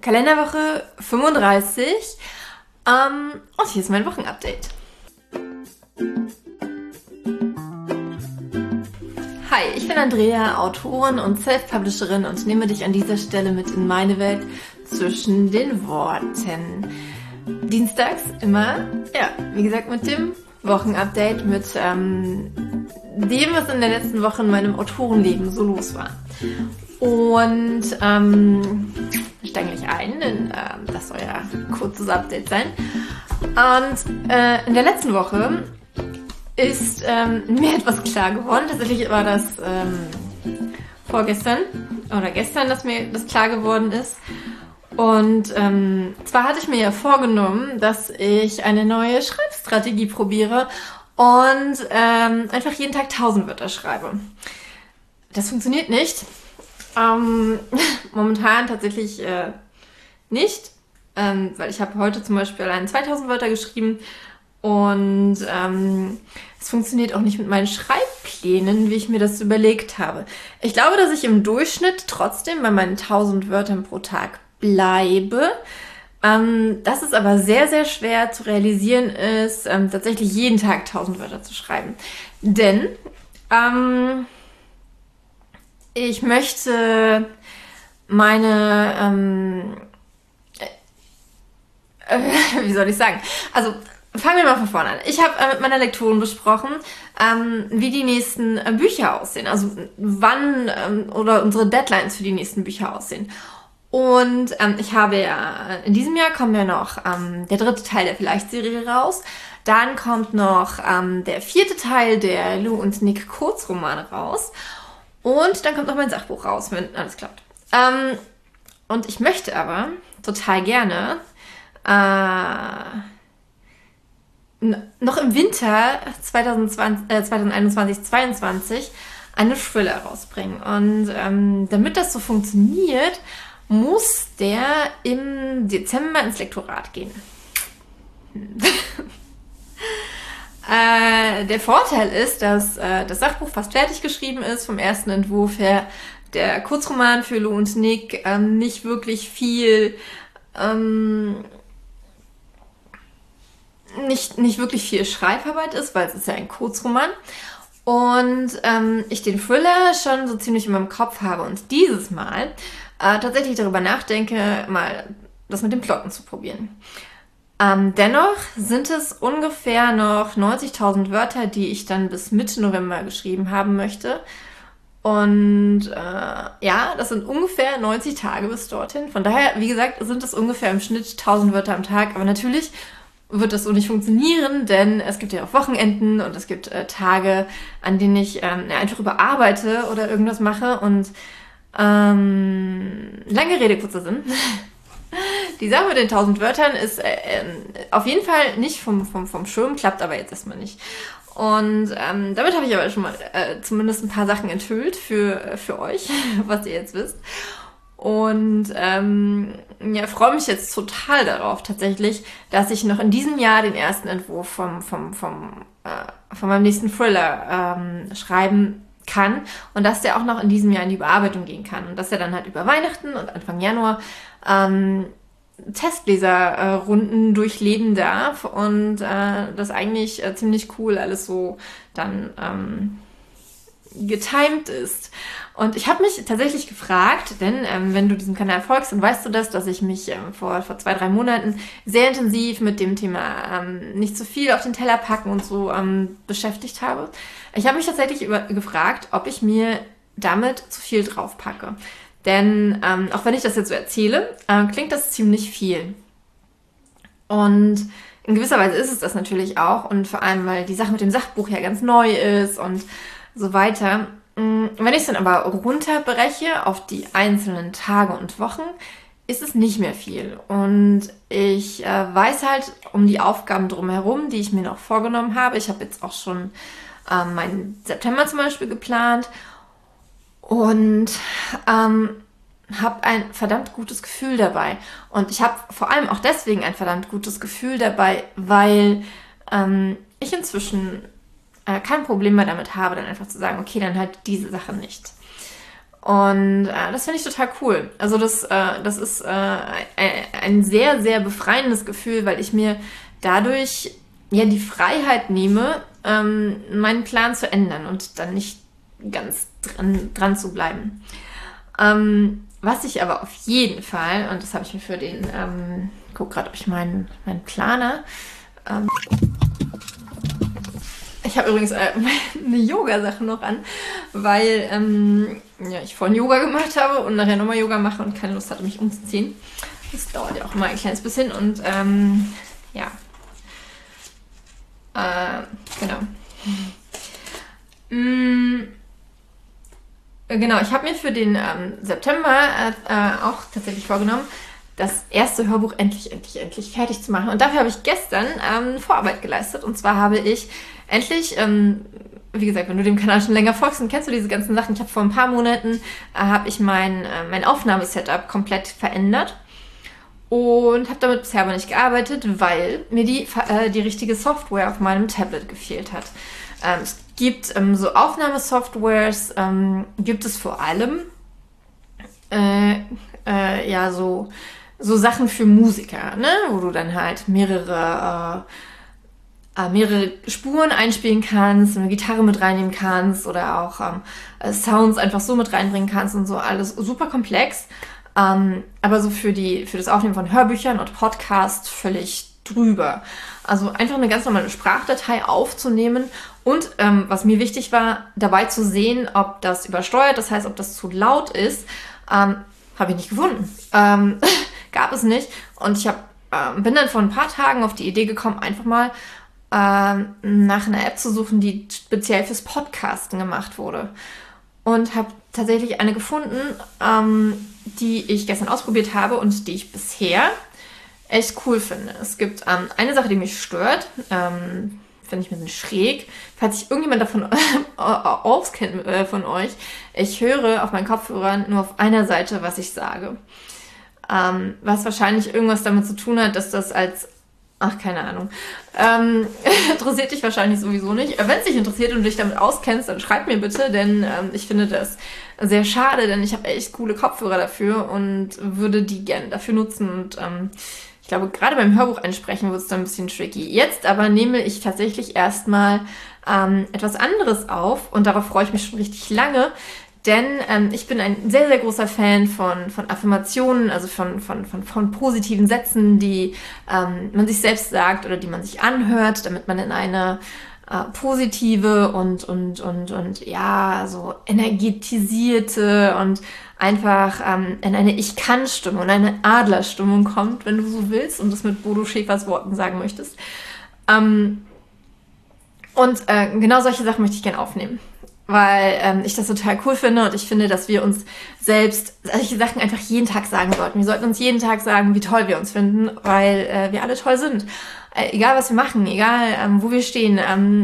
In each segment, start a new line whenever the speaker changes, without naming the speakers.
Kalenderwoche 35 und hier ist mein Wochenupdate. Hi, ich bin Andrea, Autorin und Self-Publisherin und nehme dich an dieser Stelle mit in meine Welt zwischen den Worten. Dienstags immer, wie gesagt, mit dem Wochenupdate, mit dem, was in der letzten Woche in meinem Autorenleben so los war. Und steige gleich ein, denn das soll ja ein kurzes Update sein. Und in der letzten Woche ist mir etwas klar geworden. Tatsächlich war das vorgestern oder gestern, dass mir das klar geworden ist. Und zwar hatte ich mir ja vorgenommen, dass ich eine neue Schreibstrategie probiere und einfach jeden Tag 1000 Wörter schreibe. Das funktioniert nicht. Momentan tatsächlich nicht, weil ich habe heute zum Beispiel allein 2000 Wörter geschrieben und es funktioniert auch nicht mit meinen Schreibplänen, wie ich mir das überlegt habe. Ich glaube, dass ich im Durchschnitt trotzdem bei meinen 1000 Wörtern pro Tag bleibe. Das ist aber sehr, sehr schwer zu realisieren ist, tatsächlich jeden Tag 1000 Wörter zu schreiben. Denn ich möchte meine, wie soll ich sagen? Also fangen wir mal von vorne an. Ich habe mit meiner Lektorin besprochen, wie die nächsten Bücher aussehen. Also wann oder unsere Deadlines für die nächsten Bücher aussehen. Und ich habe ja, in diesem Jahr kommt ja noch der 3. Teil der Vielleicht-Serie raus. Dann kommt noch der 4. Teil der Lou und Nick Kurzromane raus. Und dann kommt noch mein Sachbuch raus, wenn alles klappt. Und ich möchte aber total gerne noch im Winter 2021-22 eine Thriller rausbringen. Und damit das so funktioniert, muss der im Dezember ins Lektorat gehen. Der Vorteil ist, dass das Sachbuch fast fertig geschrieben ist vom ersten Entwurf her. Der Kurzroman für Lou und Nick nicht wirklich viel nicht wirklich viel Schreibarbeit ist, weil es ist ja ein Kurzroman. Und ich den Thriller schon so ziemlich in meinem Kopf habe und dieses Mal tatsächlich darüber nachdenke, mal das mit den Plotten zu probieren. Dennoch sind es ungefähr noch 90.000 Wörter, die ich dann bis Mitte November geschrieben haben möchte. Und das sind ungefähr 90 Tage bis dorthin. Von daher, wie gesagt, sind es ungefähr im Schnitt 1000 Wörter am Tag. Aber natürlich wird das so nicht funktionieren, denn es gibt ja auch Wochenenden und es gibt Tage, an denen ich einfach überarbeite oder irgendwas mache. Und lange Rede, kurzer Sinn. Die Sache mit den 1000 Wörtern ist auf jeden Fall nicht vom Schirm, klappt aber jetzt erstmal nicht. Und damit habe ich aber schon mal zumindest ein paar Sachen enthüllt für euch, was ihr jetzt wisst. Und freue mich jetzt total darauf tatsächlich, dass ich noch in diesem Jahr den ersten Entwurf von meinem nächsten Thriller schreiben kann und dass der auch noch in diesem Jahr in die Bearbeitung gehen kann und dass er dann halt über Weihnachten und Anfang Januar Testleserrunden durchleben darf und das eigentlich ziemlich cool alles so dann getimed ist. Und ich habe mich tatsächlich gefragt, denn wenn du diesem Kanal folgst, dann weißt du das, dass ich mich vor 2-3 Monaten sehr intensiv mit dem Thema nicht zu viel auf den Teller packen und so beschäftigt habe. Ich habe mich tatsächlich gefragt, ob ich mir damit zu viel drauf packe. Denn auch wenn ich das jetzt so erzähle, klingt das ziemlich viel. Und in gewisser Weise ist es das natürlich auch. Und vor allem, weil die Sache mit dem Sachbuch ja ganz neu ist und so weiter. Wenn ich es dann aber runterbreche auf die einzelnen Tage und Wochen, ist es nicht mehr viel. Und ich weiß halt um die Aufgaben drumherum, die ich mir noch vorgenommen habe. Ich habe jetzt auch schon meinen September zum Beispiel geplant und habe ein verdammt gutes Gefühl dabei. Und ich habe vor allem auch deswegen ein verdammt gutes Gefühl dabei, weil ich inzwischen kein Problem mehr damit habe, dann einfach zu sagen, okay, dann halt diese Sache nicht. Und das finde ich total cool. Also das ist ein sehr, sehr befreiendes Gefühl, weil ich mir dadurch ja die Freiheit nehme, meinen Plan zu ändern und dann nicht ganz dran zu bleiben. Was ich aber auf jeden Fall, und das habe ich mir für den, guck gerade, ob ich meinen Planer, ich habe übrigens eine Yoga-Sache noch an, weil ja, ich vorhin Yoga gemacht habe und nachher nochmal Yoga mache und keine Lust hatte, mich umzuziehen. Das dauert ja auch immer ein kleines bisschen und ja, genau. Genau, ich habe mir für den September auch tatsächlich vorgenommen, das erste Hörbuch endlich fertig zu machen. Und dafür habe ich gestern Vorarbeit geleistet. Und zwar habe ich endlich, wie gesagt, wenn du dem Kanal schon länger folgst, dann kennst du diese ganzen Sachen. Ich habe vor ein paar Monaten, habe ich mein Aufnahmesetup komplett verändert. Und habe damit bisher aber nicht gearbeitet, weil mir die richtige Software auf meinem Tablet gefehlt hat. Es gibt so Aufnahmesoftwares, gibt es vor allem ja so Sachen für Musiker, ne? Wo du dann halt mehrere Spuren einspielen kannst, eine Gitarre mit reinnehmen kannst oder auch Sounds einfach so mit reinbringen kannst und so, alles super komplex. Aber so für das Aufnehmen von Hörbüchern und Podcasts völlig drüber. Also einfach eine ganz normale Sprachdatei aufzunehmen und was mir wichtig war, dabei zu sehen, ob das übersteuert, das heißt, ob das zu laut ist, habe ich nicht gefunden. Gab es nicht. Und ich bin dann vor ein paar Tagen auf die Idee gekommen, einfach mal nach einer App zu suchen, die speziell fürs Podcasten gemacht wurde. Und habe tatsächlich eine gefunden, die ich gestern ausprobiert habe und die ich bisher echt cool finde. Es gibt eine Sache, die mich stört, finde ich ein bisschen schräg. Falls sich irgendjemand davon auskennt von euch, ich höre auf meinen Kopfhörern nur auf einer Seite, was ich sage. Was wahrscheinlich irgendwas damit zu tun hat, dass das keine Ahnung. Interessiert dich wahrscheinlich sowieso nicht. Wenn es dich interessiert und du dich damit auskennst, dann schreib mir bitte, denn ich finde das sehr schade, denn ich habe echt coole Kopfhörer dafür und würde die gerne dafür nutzen. Und ich glaube, gerade beim Hörbuch einsprechen wird es dann ein bisschen tricky. Jetzt aber nehme ich tatsächlich erstmal etwas anderes auf und darauf freue ich mich schon richtig lange. Denn ich bin ein sehr, sehr großer Fan von Affirmationen, also von positiven Sätzen, die man sich selbst sagt oder die man sich anhört, damit man in eine positive und ja, so energetisierte und einfach in eine Ich-Kann-Stimmung und eine Adlerstimmung kommt, wenn du so willst und das mit Bodo Schäfers Worten sagen möchtest. Genau solche Sachen möchte ich gerne aufnehmen. Weil ich das total cool finde und ich finde, dass wir uns selbst solche Sachen einfach jeden Tag sagen sollten. Wir sollten uns jeden Tag sagen, wie toll wir uns finden, weil wir alle toll sind. Egal, was wir machen, egal, wo wir stehen.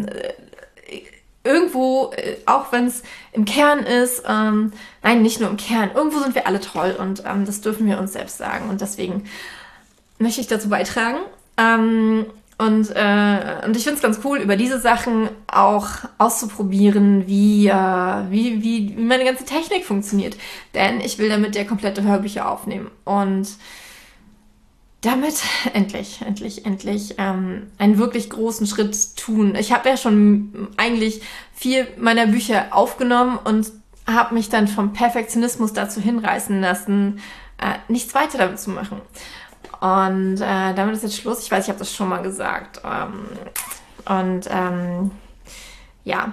Irgendwo, auch wenn es im Kern ist, nein, nicht nur im Kern, irgendwo sind wir alle toll und das dürfen wir uns selbst sagen. Und deswegen möchte ich dazu beitragen. Und ich finde es ganz cool, über diese Sachen auch auszuprobieren, wie meine ganze Technik funktioniert. Denn ich will damit ja komplette Hörbücher aufnehmen. Und damit endlich einen wirklich großen Schritt tun. Ich habe ja schon eigentlich 4 meiner Bücher aufgenommen und habe mich dann vom Perfektionismus dazu hinreißen lassen, nichts weiter damit zu machen. Und damit ist jetzt Schluss. Ich weiß, ich habe das schon mal gesagt. Ja.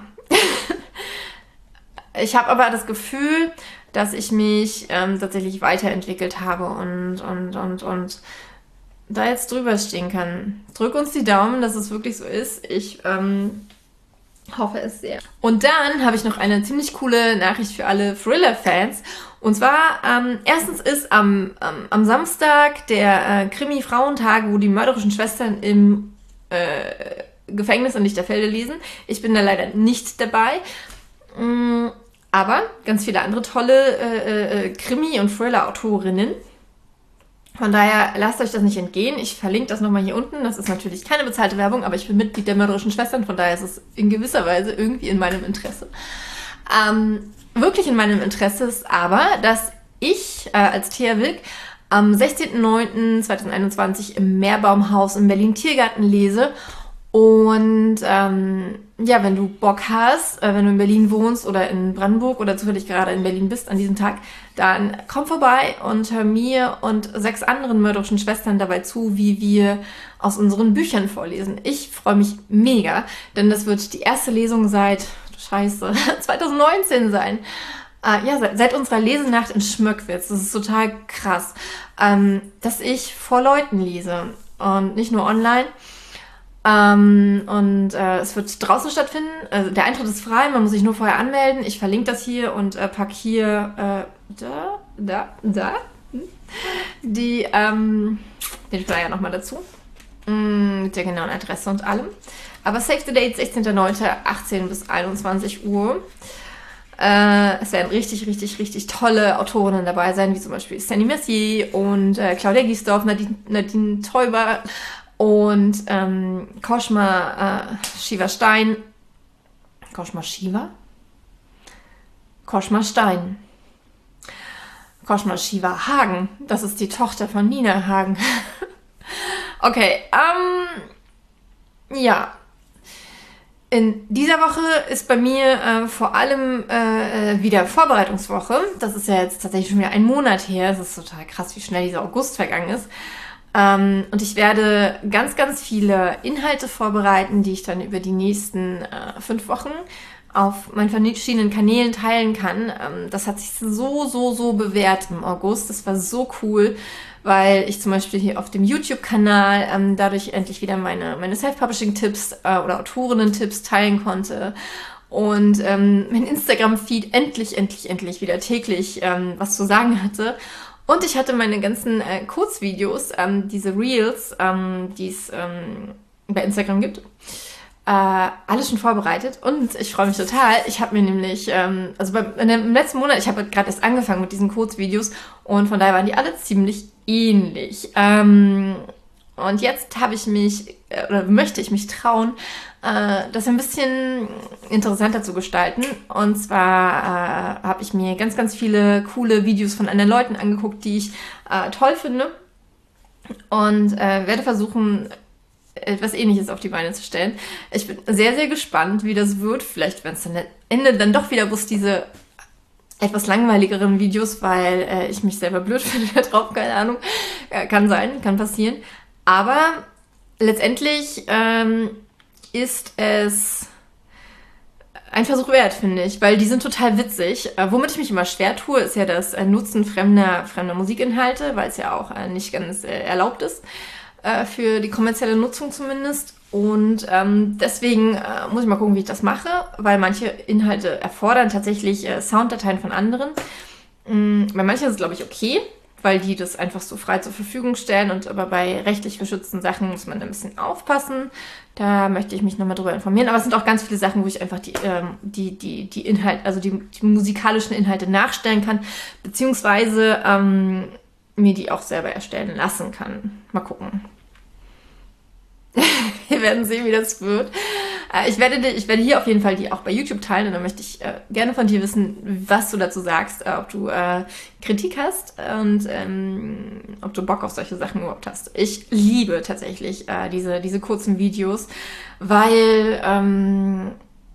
Ich habe aber das Gefühl, dass ich mich tatsächlich weiterentwickelt habe und da jetzt drüber stehen kann. Drück uns die Daumen, dass es wirklich so ist. Ich hoffe es sehr. Und dann habe ich noch eine ziemlich coole Nachricht für alle Thriller-Fans. Und zwar, erstens ist am Samstag der Krimi-Frauentag, wo die mörderischen Schwestern im Gefängnis in Lichterfelde lesen. Ich bin da leider nicht dabei. Aber ganz viele andere tolle Krimi- und Thriller-Autorinnen. Von daher lasst euch das nicht entgehen. Ich verlinke das nochmal hier unten. Das ist natürlich keine bezahlte Werbung, aber ich bin Mitglied der mörderischen Schwestern. Von daher ist es in gewisser Weise irgendwie in meinem Interesse. wirklich in meinem Interesse ist aber, dass ich als Thea Wilk am 16.09.2021 im Meerbaumhaus im Berlin-Tiergarten lese. Und ja, wenn du Bock hast, wenn du in Berlin wohnst oder in Brandenburg oder zufällig gerade in Berlin bist an diesem Tag, dann komm vorbei und hör mir und 6 anderen mörderischen Schwestern dabei zu, wie wir aus unseren Büchern vorlesen. Ich freue mich mega, denn das wird die erste Lesung seit, Scheiße, 2019 sein. Ja, seit unserer Lesenacht in Schmöckwitz. Das ist total krass, dass ich vor Leuten lese und nicht nur online. Es wird draußen stattfinden. Also der Eintritt ist frei, man muss sich nur vorher anmelden. Ich verlinke das hier und packe hier den Flyer nochmal dazu. Mit der genauen Adresse und allem. Aber Save the Date 16.09. 18 bis 21 Uhr. Es werden richtig, richtig, richtig tolle Autorinnen dabei sein, wie zum Beispiel Sandy Messier und Claudia Giesdorf, Nadine Teuber und Koschma Shiva Stein. Koschma Shiva? Koschma Stein. Koschma Shiva Hagen. Das ist die Tochter von Nina Hagen. Okay, ja. In dieser Woche ist bei mir vor allem wieder Vorbereitungswoche. Das ist ja jetzt tatsächlich schon wieder ein Monat her. Es ist total krass, wie schnell dieser August vergangen ist. Und ich werde ganz, ganz viele Inhalte vorbereiten, die ich dann über die nächsten 5 Wochen auf meinen verschiedenen Kanälen teilen kann. Das hat sich so bewährt im August. Das war so cool, weil ich zum Beispiel hier auf dem YouTube-Kanal dadurch endlich wieder meine Self-Publishing-Tipps oder Autorinnen-Tipps teilen konnte. Und mein Instagram-Feed endlich wieder täglich was zu sagen hatte. Und ich hatte meine ganzen Kurzvideos, diese Reels, die es bei Instagram gibt, alles schon vorbereitet. Und ich freue mich total. Ich habe mir nämlich, im letzten Monat, ich habe gerade erst angefangen mit diesen Kurzvideos und von daher waren die alle ziemlich ähnlich. Und jetzt möchte ich mich trauen, das ein bisschen interessanter zu gestalten. Und zwar habe ich mir ganz, ganz viele coole Videos von anderen Leuten angeguckt, die ich toll finde. Und werde versuchen, etwas Ähnliches auf die Beine zu stellen. Ich bin sehr, sehr gespannt, wie das wird. Vielleicht werden es dann am Ende dann doch wieder bloß diese etwas langweiligeren Videos, weil ich mich selber blöd finde da drauf, keine Ahnung. Kann sein, kann passieren. Aber letztendlich ist es ein Versuch wert, finde ich, weil die sind total witzig. Womit ich mich immer schwer tue, ist ja das Nutzen fremder Musikinhalte, weil es ja auch nicht ganz erlaubt ist, für die kommerzielle Nutzung zumindest. Und deswegen muss ich mal gucken, wie ich das mache, weil manche Inhalte erfordern tatsächlich Sounddateien von anderen. Bei manchen ist es, glaube ich, okay, weil die das einfach so frei zur Verfügung stellen. Und aber bei rechtlich geschützten Sachen muss man ein bisschen aufpassen. Da möchte ich mich nochmal drüber informieren. Aber es sind auch ganz viele Sachen, wo ich einfach die Inhalte, also die musikalischen Inhalte nachstellen kann, beziehungsweise mir die auch selber erstellen lassen kann. Mal gucken. Wir werden sehen, wie das wird. Ich werde hier auf jeden Fall die auch bei YouTube teilen und dann möchte ich gerne von dir wissen, was du dazu sagst, ob du Kritik hast und ob du Bock auf solche Sachen überhaupt hast. Ich liebe tatsächlich diese kurzen Videos, weil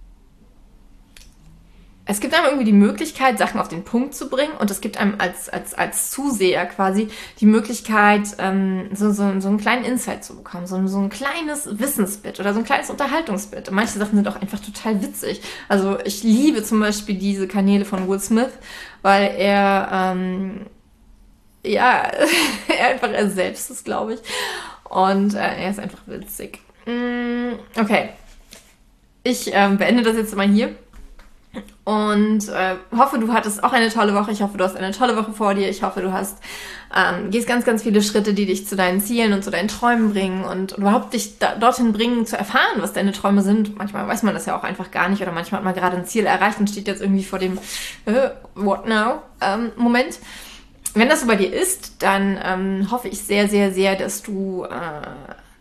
es gibt einem irgendwie die Möglichkeit, Sachen auf den Punkt zu bringen und es gibt einem als Zuseher quasi die Möglichkeit, so einen kleinen Insight zu bekommen, so ein kleines Wissensbit oder so ein kleines Unterhaltungsbit. Und manche Sachen sind auch einfach total witzig. Also ich liebe zum Beispiel diese Kanäle von Will Smith, weil er er selbst ist, glaube ich. Und er ist einfach witzig. Okay. Ich beende das jetzt mal hier. Und hoffe, du hattest auch eine tolle Woche. Ich hoffe, du hast eine tolle Woche vor dir. Ich hoffe, du gehst ganz, ganz viele Schritte, die dich zu deinen Zielen und zu deinen Träumen bringen und überhaupt dich dorthin bringen, zu erfahren, was deine Träume sind. Manchmal weiß man das ja auch einfach gar nicht oder manchmal hat man gerade ein Ziel erreicht und steht jetzt irgendwie vor dem What now? Moment. Wenn das so bei dir ist, dann hoffe ich sehr, sehr, sehr, dass du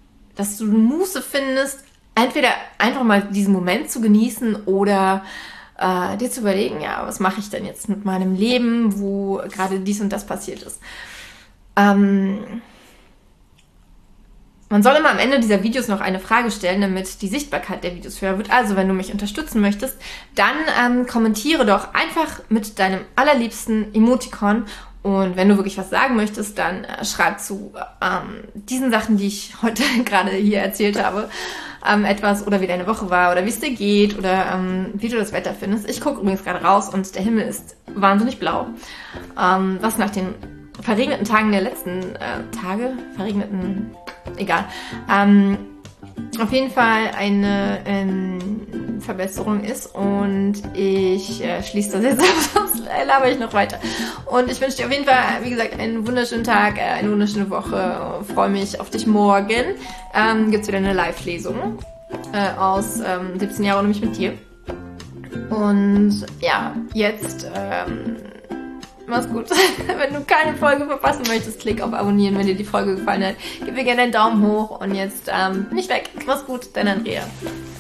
Muße findest, entweder einfach mal diesen Moment zu genießen oder dir zu überlegen, ja, was mache ich denn jetzt mit meinem Leben, wo gerade dies und das passiert ist. Man soll immer am Ende dieser Videos noch eine Frage stellen, damit die Sichtbarkeit der Videos höher wird. Also, wenn du mich unterstützen möchtest, dann kommentiere doch einfach mit deinem allerliebsten Emoticon. Und wenn du wirklich was sagen möchtest, dann schreib zu diesen Sachen, die ich heute gerade hier erzählt habe, etwas, oder wie deine Woche war oder wie es dir geht oder wie du das Wetter findest. Ich gucke übrigens gerade raus und der Himmel ist wahnsinnig blau. Was nach den verregneten Tagen der letzten egal. Auf jeden Fall eine Verbesserung ist und ich schließe das jetzt ab, sonst laber ich noch weiter. Und ich wünsche dir auf jeden Fall, wie gesagt, einen wunderschönen Tag, eine wunderschöne Woche. Freue mich auf dich morgen. Gibt es wieder eine Live-Lesung aus 17 Jahre nämlich mit dir. Und ja, jetzt mach's gut. Wenn du keine Folge verpassen möchtest, klick auf Abonnieren, wenn dir die Folge gefallen hat. Gib mir gerne einen Daumen hoch und jetzt bin ich weg. Mach's gut, dein Andrea.